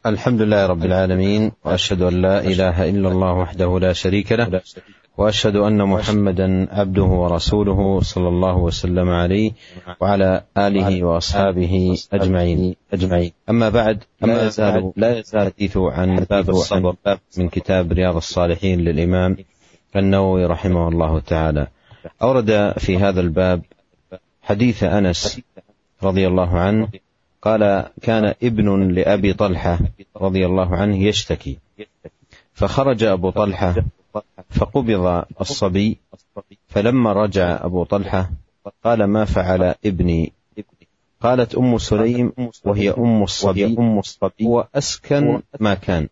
الحمد لله رب العالمين، وأشهد أن لا إله إلا الله وحده لا شريك له، وأشهد أن محمدا عبده ورسوله صلى الله وسلم عليه وعلى آله وأصحابه أجمعين. أما بعد، لا يزال الحديث عن باب الصبر من كتاب رياض الصالحين للإمام النووي رحمه الله تعالى. أورد في هذا الباب حديث أنس رضي الله عنه قال: كان ابن لأبي طلحة رضي الله عنه يشتكي، فخرج أبو طلحة فقبض الصبي، فلما رجع أبو طلحة قال: ما فعل ابني؟ قالت أم سليم وهي أم الصبي: هو أسكن ما كان.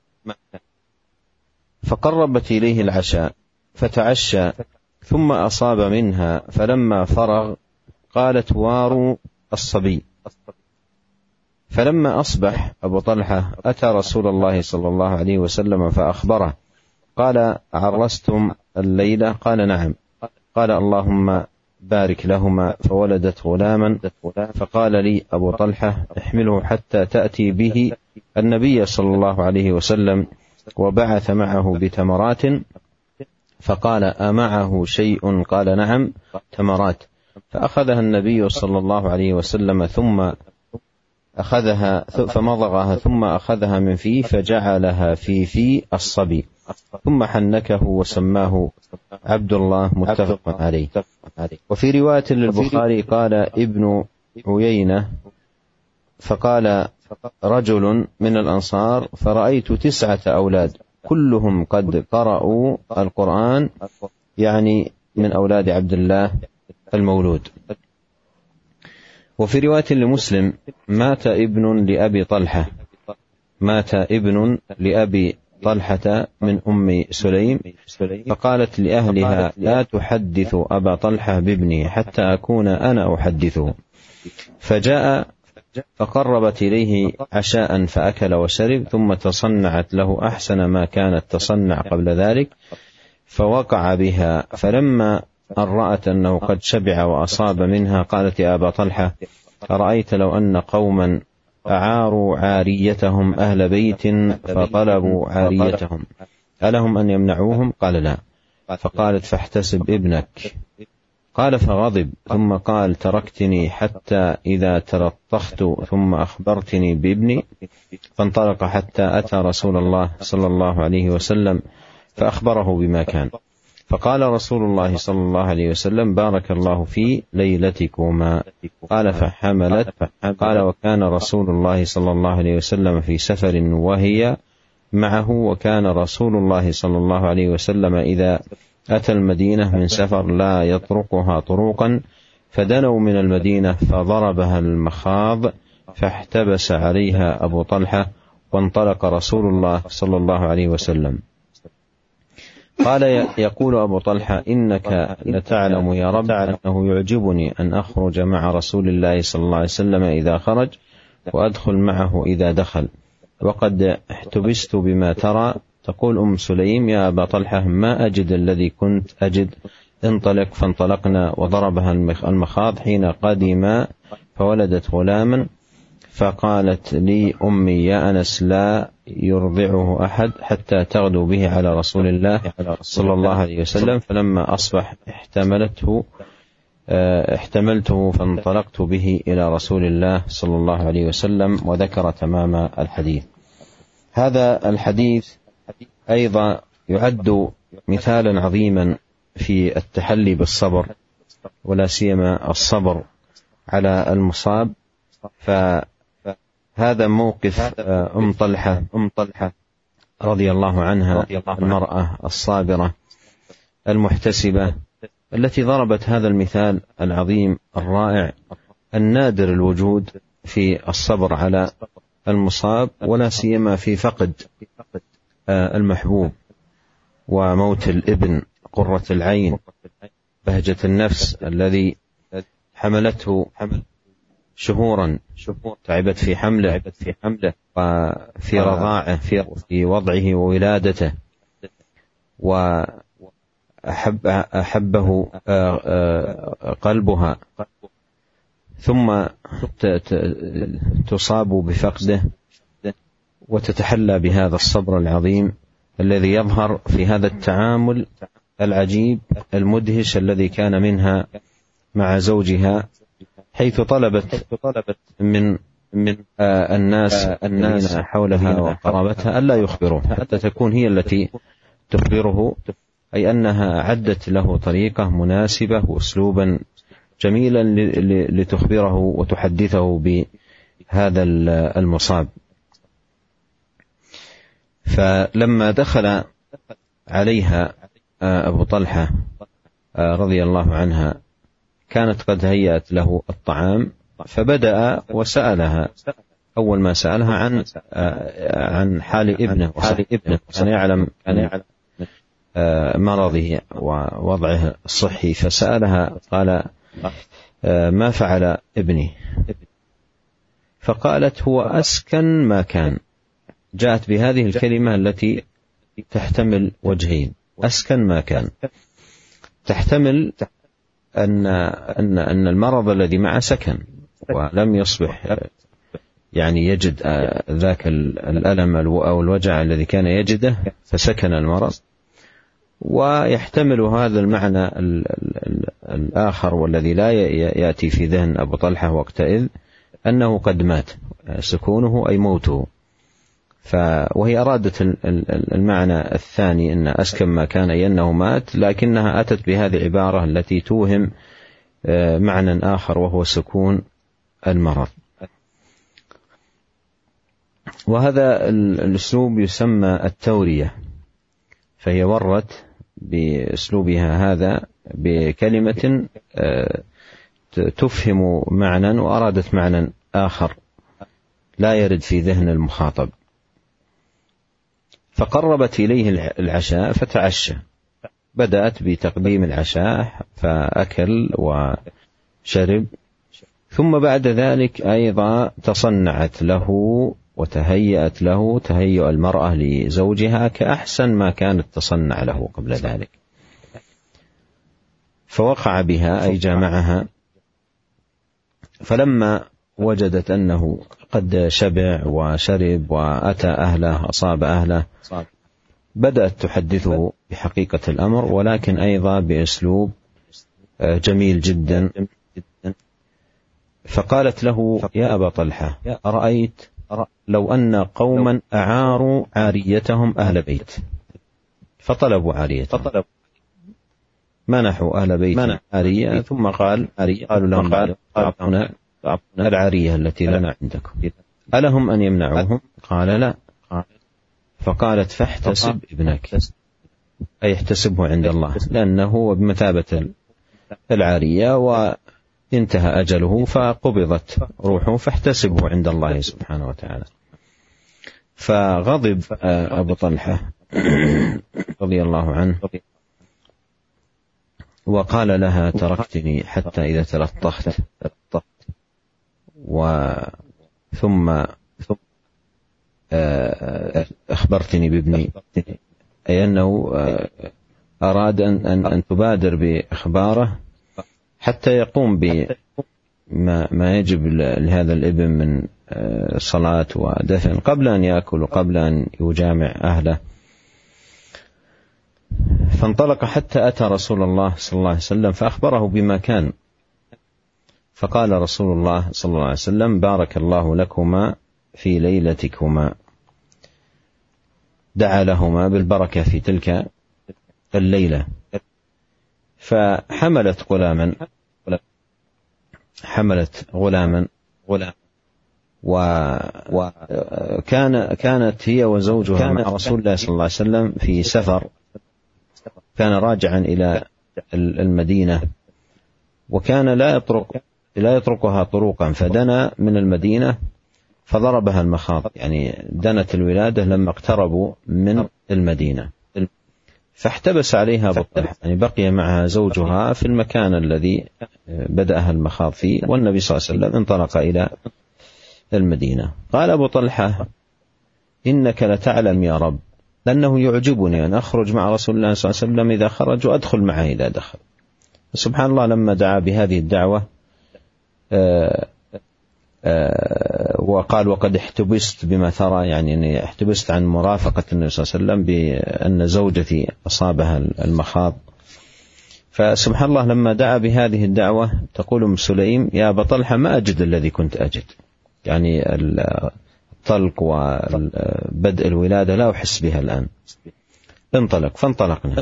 فقربت إليه العشاء فتعشى، ثم أصاب منها، فلما فرغ قالت: واروا الصبي. فلما أصبح أبو طلحة أتى رسول الله صلى الله عليه وسلم فأخبره، قال: عرستم الليلة؟ قال: نعم. قال: اللهم بارك لهما. فولدت غلاما، فقال لي أبو طلحة: احمله حتى تأتي به النبي صلى الله عليه وسلم، وبعث معه بتمرات. فقال: أمعه شيء؟ قال: نعم، تمرات. فأخذها النبي صلى الله عليه وسلم فمضغها، ثم أخذها من فيه فجعلها في الصبي، ثم حنكه وسماه عبد الله، متفق عليه. وفي رواية للبخاري قال ابن عيينة: فقال رجل من الأنصار: فرأيت 9 أولاد كلهم قد قرأوا القرآن، يعني من أولاد عبد الله المولود. وفي رواية لمسلم: مات ابن لأبي طلحة من أم سليم، فقالت لأهلها: لا تحدث أبا طلحة بابني حتى أكون أنا أحدثه. فجاء فقربت إليه عشاء فأكل وشرب، ثم تصنعت له أحسن ما كانت تصنع قبل ذلك، فوقع بها. فلما أن رأت أنه قد شبع وأصاب منها قالت: يا أبا طلحة، أرأيت لو أن قوما أعاروا عاريتهم أهل بيت فطلبوا عاريتهم، ألهم أن يمنعوهم؟ قال: لا. فقالت: فاحتسب ابنك. قال: فغضب، ثم قال: تركتني حتى إذا تلطخت ثم أخبرتني بابني؟ فانطلق حتى أتى رسول الله صلى الله عليه وسلم فأخبره بما كان. فقال رسول الله صلى الله عليه وسلم: بارك الله في ليلتكما. قال: فحملت. قال: وكان رسول الله صلى الله عليه وسلم في سفر وهي معه، وكان رسول الله صلى الله عليه وسلم إذا أتى المدينة من سفر لا يطرقها طروقا، فدنوا من المدينة فضربها المخاض، فاحتبس عليها أبو طلحة، وانطلق رسول الله صلى الله عليه وسلم. قال: يقول أبو طلحة: إنك لتعلم يا رب أنه يعجبني أن أخرج مع رسول الله صلى الله عليه وسلم إذا خرج، وأدخل معه إذا دخل، وقد احتبست بما ترى. تقول أم سليم: يا أبا طلحة، ما أجد الذي كنت أجد، انطلق. فانطلقنا، وضربها المخاض حين قدم، فولدت غلاما. فقالت لي أمي: يا أنس، لا يرضعه أحد حتى تغدو به على رسول الله صلى الله عليه وسلم. فلما أصبح احتملته فانطلقت به إلى رسول الله صلى الله عليه وسلم، وذكر تمام الحديث. هذا الحديث أيضا يعد مثالا عظيما في التحلي بالصبر، ولا سيما الصبر على المصاب. فهذا موقف أم طلحة رضي الله عنها، المرأة الصابرة المحتسبة التي ضربت هذا المثال العظيم الرائع النادر الوجود في الصبر على المصاب، ولا سيما في فقد المحبوب وموت الابن، قرة العين، بهجة النفس، الذي حملته شهورا، تعبت في حمله وفي رضاعه، في وضعه وولادته، وأحبه قلبها، ثم تصاب بفقده، وتتحلى بهذا الصبر العظيم الذي يظهر في هذا التعامل العجيب المدهش الذي كان منها مع زوجها، حيث طلبت من الناس الذين حولها وقرابتها ألا يخبروه حتى تكون هي التي تخبره، أي أنها عدت له طريقة مناسبة وأسلوبا جميلا لتخبره وتحدثه بهذا المصاب. فلما دخل عليها أبو طلحة رضي الله عنها كانت قد هيأت له الطعام، فبدأ وسألها. أول ما سألها عن حال ابنه كان يعلم مرضه ووضعه الصحي، فسألها قال: ما فعل ابني؟ فقالت: هو أسكن ما كان. جاءت بهذه الكلمة التي تحتمل وجهين: أسكن ما كان، تحتمل أن المرض الذي معه سكن ولم يصبح يعني يجد ذاك الألم أو الوجع الذي كان يجده فسكن المرض، ويحتمل هذا المعنى الآخر والذي لا يأتي في ذهن أبو طلحة وقتئذ أنه قد مات، سكونه أي موته. وهي أرادت المعنى الثاني أن أسكن ما كان أي أنه مات، لكنها أتت بهذه العبارة التي توهم معنى آخر وهو سكون المرض. وهذا الأسلوب يسمى التورية، فهي ورت بأسلوبها هذا بكلمة تفهم معنى وأرادت معنى آخر لا يرد في ذهن المخاطب. فقربت إليه العشاء فتعشى، بدأت بتقديم العشاء فأكل وشرب، ثم بعد ذلك أيضا تصنعت له وتهيأت له تهيؤ المرأة لزوجها كأحسن ما كانت تصنع له قبل ذلك، فوقع بها أي جامعها. فلما وجدت أنه قد شبع وشرب وأتى أهله أصاب أهله بدأت تحدثه بحقيقة الأمر، ولكن أيضا بأسلوب جميل جدا. فقالت له: يا أبا طلحة، أرأيت لو أن قوما أعاروا عاريتهم أهل بيت فطلبوا عاريتهم، منحوا أهل بيت عارية، ثم قالوا لهم: أعطونا العارية التي لنا عندكم، ألهم أن يمنعوهم؟ قال: لا. فقالت: فاحتسب ابنك، أي احتسبه عند الله، لأنه بمثابة العارية وانتهى أجله فقبضت روحه، فاحتسبه عند الله سبحانه وتعالى. فغضب أبو طلحة رضي الله عنه وقال لها: تركتني حتى إذا تلطخت ثم أخبرتني بابني، أي أنه أراد أن تبادر بإخباره حتى يقوم بما يجب لهذا الابن من صلاة ودفن قبل أن يأكل وقبل أن يجامع أهله. فانطلق حتى أتى رسول الله صلى الله عليه وسلم فأخبره بما كان، فقال رسول الله صلى الله عليه وسلم: بارك الله لكما في ليلتكما. دعا لهما بالبركة في تلك الليلة، فحملت غلاما وكانت هي وزوجها مع رسول الله صلى الله عليه وسلم في سفر، كان راجعا إلى المدينة، وكان لا يطرقها طرقا، فدنا من المدينة فضربها المخاض، يعني دنت الولادة لما اقتربوا من المدينة، فاحتبس عليها أبو طلحة، يعني بقي معها زوجها في المكان الذي بدأها المخاض فيه، والنبي صلى الله عليه وسلم انطلق إلى المدينة. قال أبو طلحة: إنك لتعلم يا رب لأنه يعجبني أن أخرج مع رسول الله صلى الله عليه وسلم إذا خرج وأدخل معه إذا دخل. سبحان الله، لما دعا بهذه الدعوة وقال وقد احتبست بما ترى، يعني أني احتبست عن مرافقة النبي صلى الله عليه وسلم بأن زوجتي أصابها المخاض. فسبحان الله لما دعا بهذه الدعوة تقول أم سليم يا أبا طلحة ما أجد الذي كنت أجد، يعني الطلق وبدء الولادة لا أحس بها الآن. انطلق، فانطلقنا،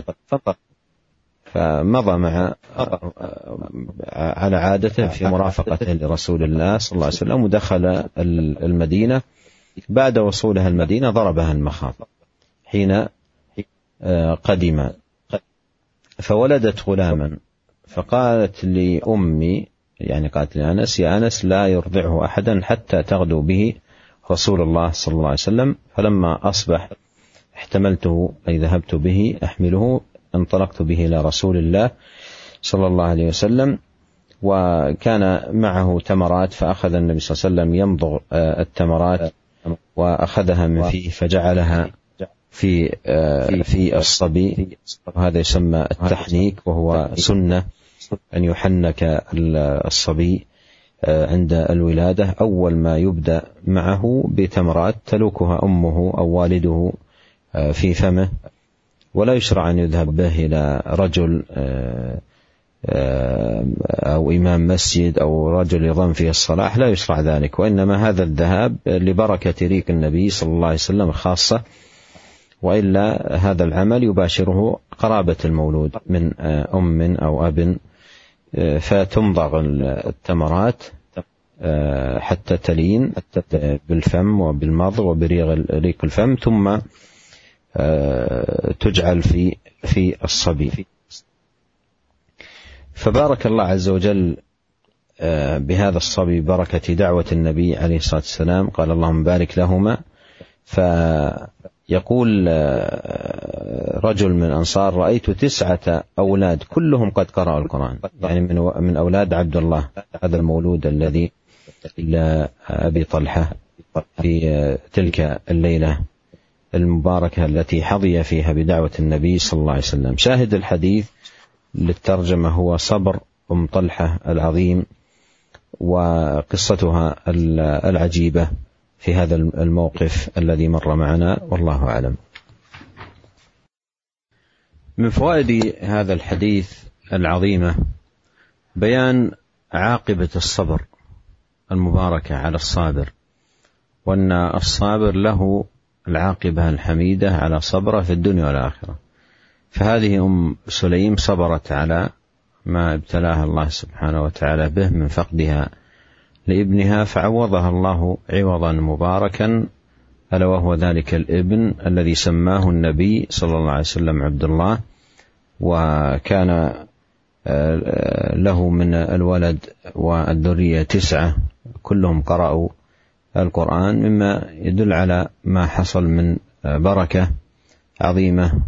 فمضى مع على عادته في مرافقته لرسول الله صلى الله عليه وسلم، ودخل المدينة. بعد وصولها المدينة ضربها المخاض حين قدم، فولدت غلاما، فقالت لأمي، يعني قالت لأنس يا أنس لا يرضعه أحدا حتى تغدو به رسول الله صلى الله عليه وسلم. فلما أصبح احتملته أي ذهبت به أحمله، انطلقت به إلى رسول الله صلى الله عليه وسلم، وكان معه تمرات، فأخذ النبي صلى الله عليه وسلم يمضغ التمرات وأخذها من فيه فجعلها في الصبي، وهذا يسمى التحنيك، وهو سنة أن يحنك الصبي عند الولادة. أول ما يبدأ معه بتمرات تلوكها أمه أو والده في فمه، ولا يشرع أن يذهب به إلى رجل أو إمام مسجد أو رجل يظن فيه الصلاح، لا يشرع ذلك، وإنما هذا الذهاب لبركة ريق النبي صلى الله عليه وسلم خاصة، وإلا هذا العمل يباشره قرابة المولود من أم أو أب، فتمضغ التمرات حتى تلين بالفم وبالمضغ وبريق الفم، ثم تجعل في الصبي. فبارك الله عز وجل بهذا الصبي بركة دعوة النبي عليه الصلاة والسلام، قال اللهم بارك لهما. فيقول رجل من الأنصار رأيت 9 أولاد كلهم قد قرأوا القرآن، يعني من أولاد عبد الله هذا المولود الذي إلى أبي طلحة في تلك الليلة المباركة التي حظي فيها بدعوة النبي صلى الله عليه وسلم. شاهد الحديث للترجمة هو صبر أم طلحة العظيم وقصتها العجيبة في هذا الموقف الذي مر معنا، والله أعلم. من فوائد هذا الحديث العظيمة بيان عاقبة الصبر المباركة على الصابر، وأن الصابر له العاقبة الحميدة على صبره في الدنيا والآخرة. فهذه أم سليم صبرت على ما ابتلاها الله سبحانه وتعالى به من فقدها لابنها، فعوضها الله عوضا مباركا، ألا وهو ذلك الابن الذي سماه النبي صلى الله عليه وسلم عبد الله، وكان له من الولد والذرية 9 كلهم قرأوا القرآن، مما يدل على ما حصل من بركة عظيمة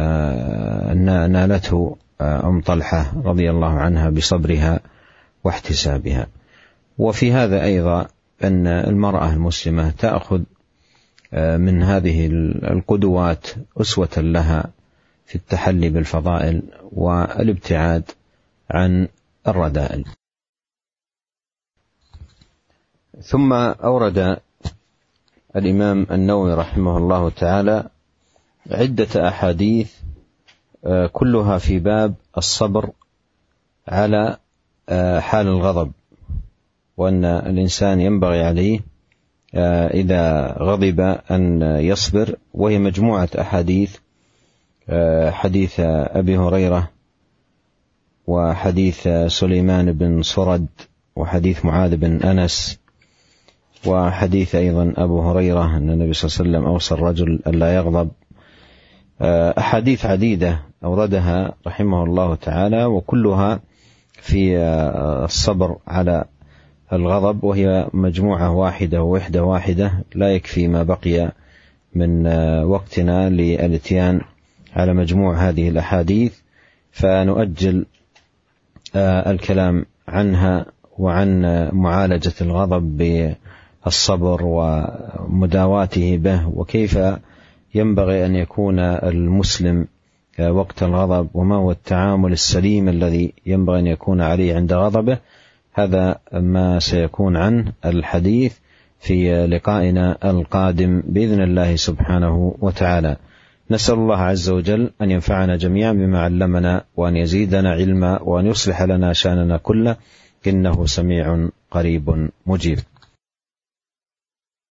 نالته أم طلحة رضي الله عنها بصبرها واحتسابها. وفي هذا أيضا أن المرأة المسلمة تأخذ من هذه القدوات أسوة لها في التحلي بالفضائل والابتعاد عن الرذائل. ثم أورد الإمام النووي رحمه الله تعالى عدة أحاديث كلها في باب الصبر على حال الغضب، وأن الإنسان ينبغي عليه إذا غضب أن يصبر، وهي مجموعة أحاديث: حديث أبي هريرة، وحديث سليمان بن صرد، وحديث معاذ بن أنس، وحديث أيضا أبو هريرة أن النبي صلى الله عليه وسلم أوصى الرجل ألا يغضب. أحاديث عديدة أوردها رحمه الله تعالى، وكلها في الصبر على الغضب، وهي مجموعة واحدة ووحدة واحدة، لا يكفي ما بقي من وقتنا للاتيان على مجموع هذه الأحاديث، فنؤجل الكلام عنها وعن معالجة الغضب بالصبر ومداواته به، وكيف ينبغي أن يكون المسلم وقت الغضب، وما هو التعامل السليم الذي ينبغي أن يكون عليه عند غضبه. هذا ما سيكون عنه الحديث في لقائنا القادم بإذن الله سبحانه وتعالى. نسأل الله عز وجل أن ينفعنا جميعا بما علمنا، وأن يزيدنا علما، وأن يصلح لنا شأننا كله، إنه سميع قريب مجيب.